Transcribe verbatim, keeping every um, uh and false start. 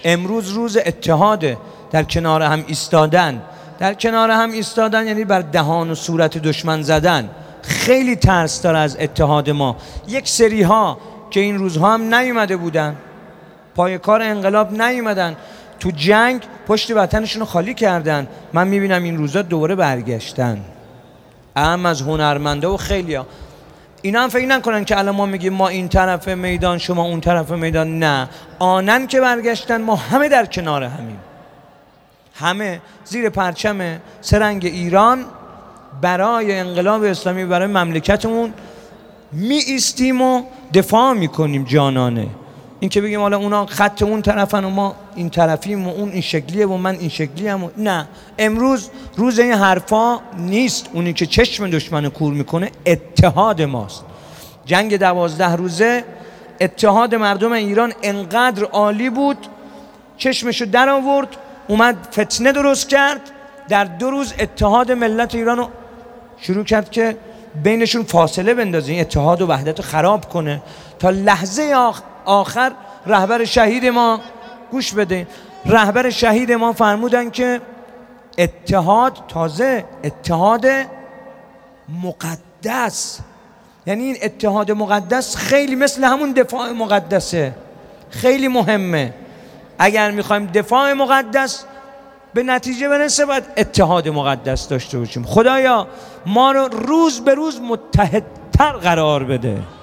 امروز روز اتحاده، در کنار هم ایستادن. در کنار هم ایستادن یعنی بر دهان و صورت دشمن زدن. خیلی ترس داره از اتحاد ما. یک سری ها که این روزها هم نیومده بودن، پای کار انقلاب نیومدن، تو جنگ پشت وطنشون رو خالی کردن، من میبینم این روزا دوباره برگشتن. اهم از هنرمنده و خیلی ها. اینا هم فکر نکنن که الان ما میگیم ما این طرف میدان شما اون طرف میدان. نه، آنن که برگشتن ما همه در کنار همیم، همه زیر پرچم سرنگ ایران برای انقلاب اسلامی، برای مملکتمون می ایستیم و دفاع میکنیم جانانه. این که بگیم حالا اونا خط اون طرفن و ما این طرفیم و اون این شکلیه و من این شکلیم و نه. امروز روز این حرفا نیست. اونی که چشم دشمن کور میکنه اتحاد ماست. جنگ دوازده روزه اتحاد مردم ایران انقدر عالی بود، چشمشو در آورد، اومد فتنه درست کرد. در دو روز اتحاد ملت ایران رو شروع کرد که بینشون فاصله بندازه، این اتحاد و وحدت خراب کنه. تا لحظه آخر رهبر شهید ما، گوش بده، رهبر شهید ما فرمودن که اتحاد، تازه اتحاد مقدس، یعنی این اتحاد مقدس خیلی مثل همون دفاع مقدسه، خیلی مهمه. اگر میخوایم دفاع مقدس به نتیجه برسه باید اتحاد مقدس داشته باشیم. خدایا ما رو روز به روز متحدتر قرار بده.